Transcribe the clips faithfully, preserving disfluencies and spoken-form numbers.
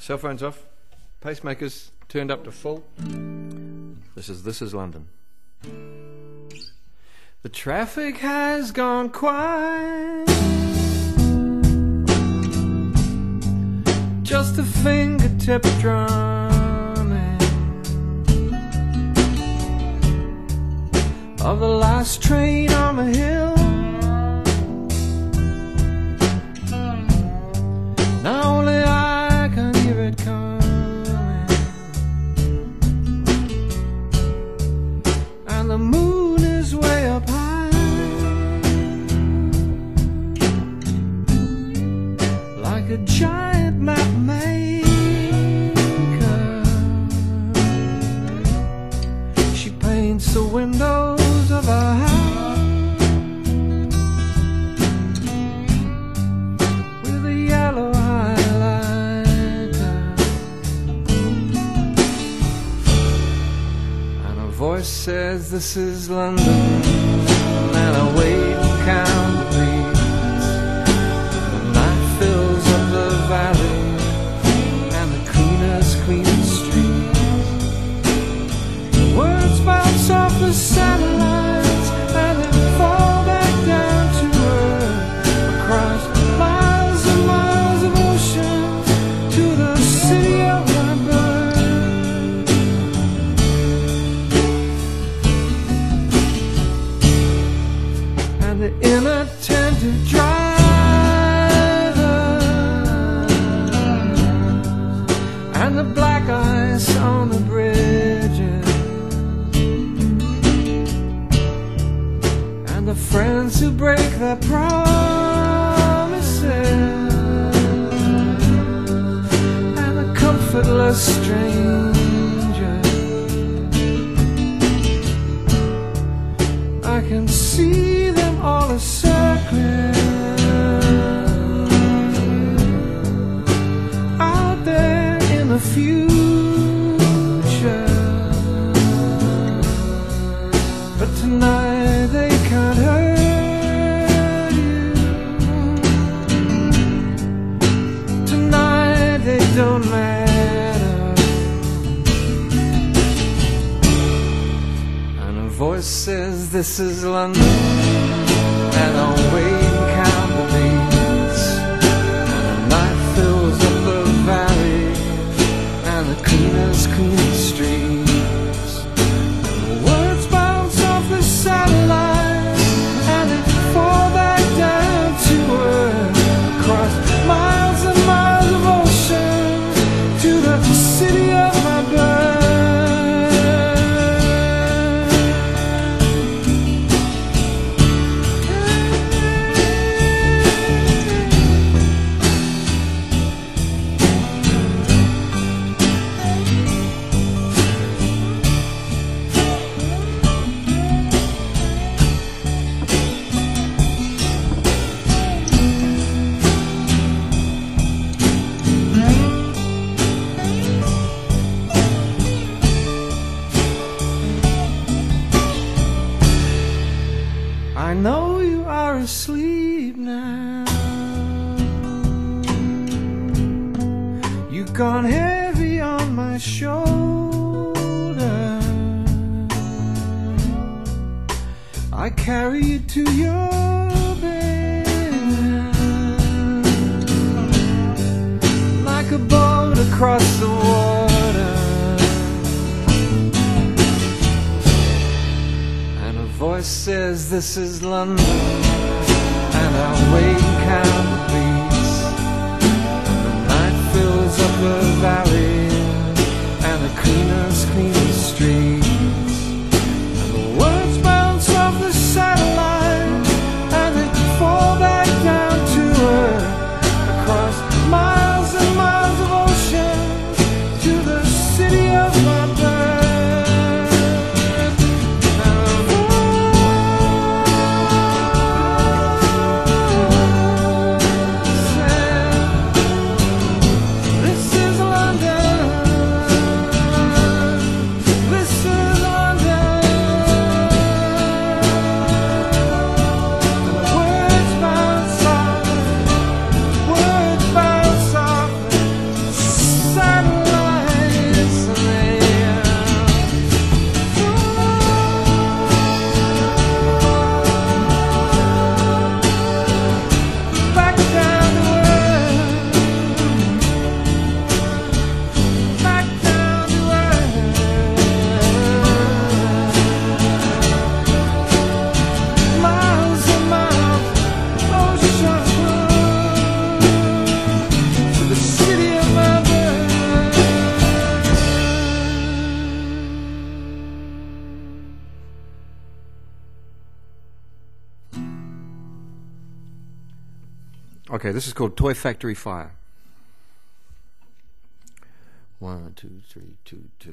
Cell phones off. Pacemakers turned up to full. This is This Is London. The traffic has gone quiet. Just a fingertip drumming of the last train on the hill. Now only I can hear it coming, and the moon is way up high, like a giant map maker. She paints the windows of her house with a yellow highlighter, and her voice says, "This is London," and I wait and count the beats. The night fills up the valley and the cleanest clean streets. Words bounce off the satellites and then fall back down to earth, across miles and miles of ocean to the city of my birth. And the inattentive drivers and the black ice on the bridges, and the friends who break their promises, and the comfortless stranger. I can see them all a circling out there in the future, but tonight they can't hurt you. Tonight they don't matter. And a voice says, "This is London," and I'll wait and count the beats. And the night fills up the valley and the cleanest clean streets. And the words bounce off the satellite and they fall back down to earth, across miles and miles of ocean to the city of my birth. I know you are asleep now. You've gone heavy on my shoulder. I carry you to your bed like a boat across the water. And a voice says, "This is London," and I'll wait and count the beats. And the night fills up the valley and the cleanest clean streets. And the words bounce off the satellite and they fall back down to earth, across miles and miles of ocean to the city of my birth. Okay, this is called Toy Factory Fire. One, two, three, two, two.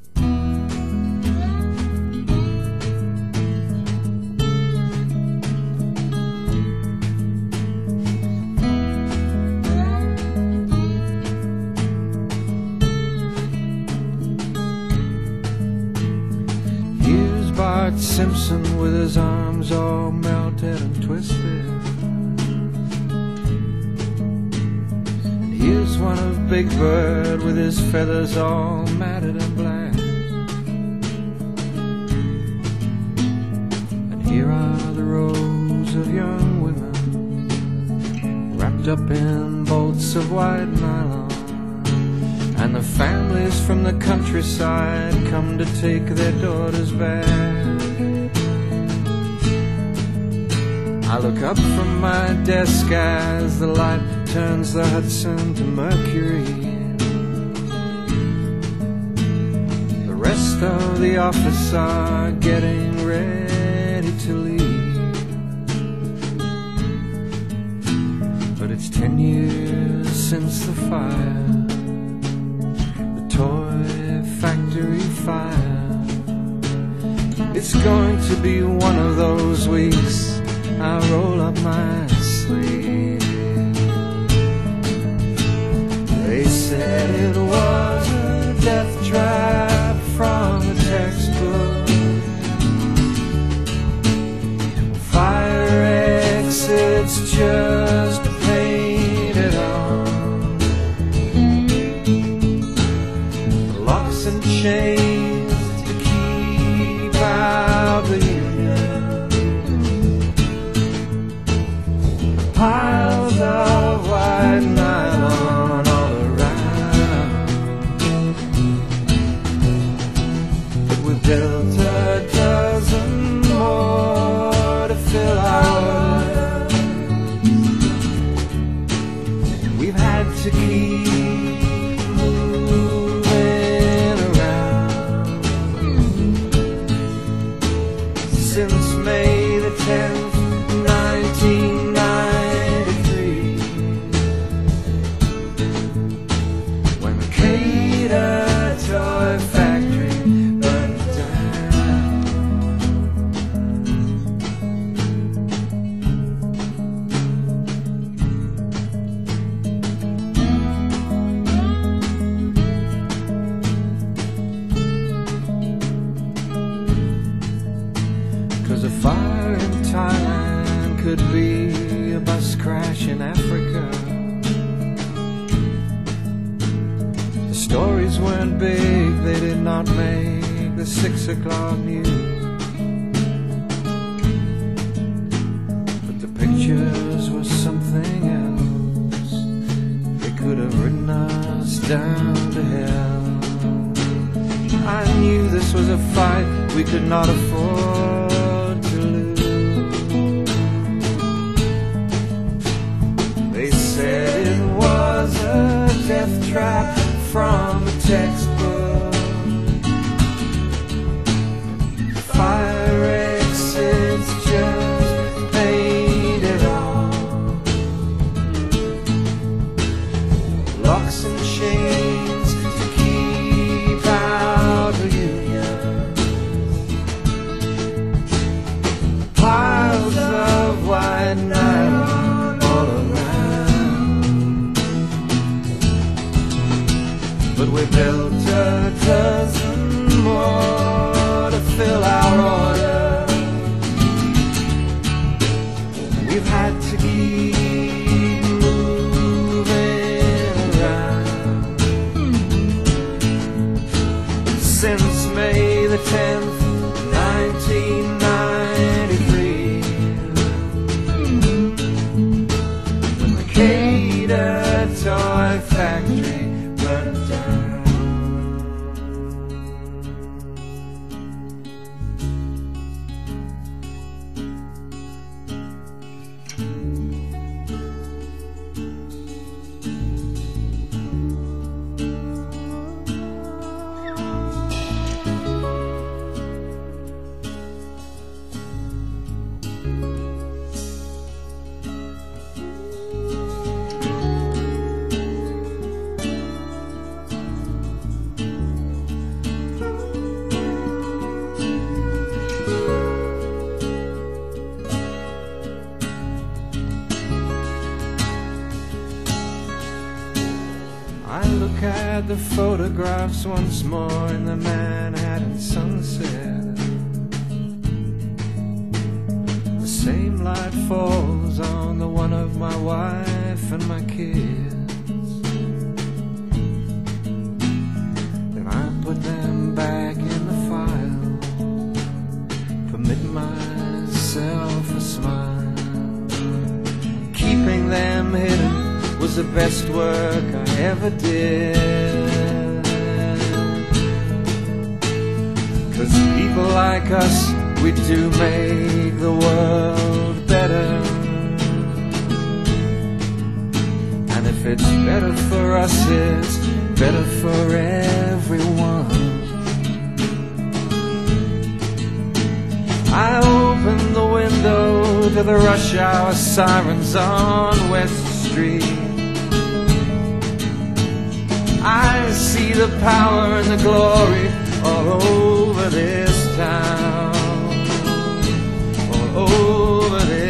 Here's Bart Simpson with his arms all melted and twisted. Here's one of Big Bird with his feathers all matted and black. And here are the rows of young women wrapped up in bolts of white nylon. And the families from the countryside come to take their daughters back. I look up from my desk as the light turns the Hudson to Mercury. The rest of the office are getting ready to leave. But it's ten years since the fire, the Toy Factory fire. It's going to be one of those weeks I roll up my sleeve. They said it was a death trap from the textbook. Fire exits just painted on. Locks and chains to keep out the piles of white nylon all around. But we built a dozen more to fill our order. We've had to keep moving around since May the tenth, nineteen Toy Factory burned down. Cause a fire in Thailand could be a bus crash in Africa. Stories weren't big, they did not make the six o'clock news. But the pictures were something else. They could have written us down to hell. I knew this was a fight we could not afford to lose. They said it was a death trap from a textbook. Fire exits just painted on. Locks and chains to keep out the union. Piles of white nylon all around. But we built a dozen more to fill our order. We've had to keep moving around since May the tenth, nineteen ninety-three, when the Cater Toy Factory burned down. I look at the photographs once more in the Manhattan sunset. The same light falls on the one of my wife and my kids. Then I put them back in the file, permit myself a smile. Keeping them hidden was the best work I ever did. 'Cause people like us, we do make the world better. And if it's better for us, it's better for everyone. I open the window to the rush hour sirens on West Street. I see the power and the glory all over this town, all over this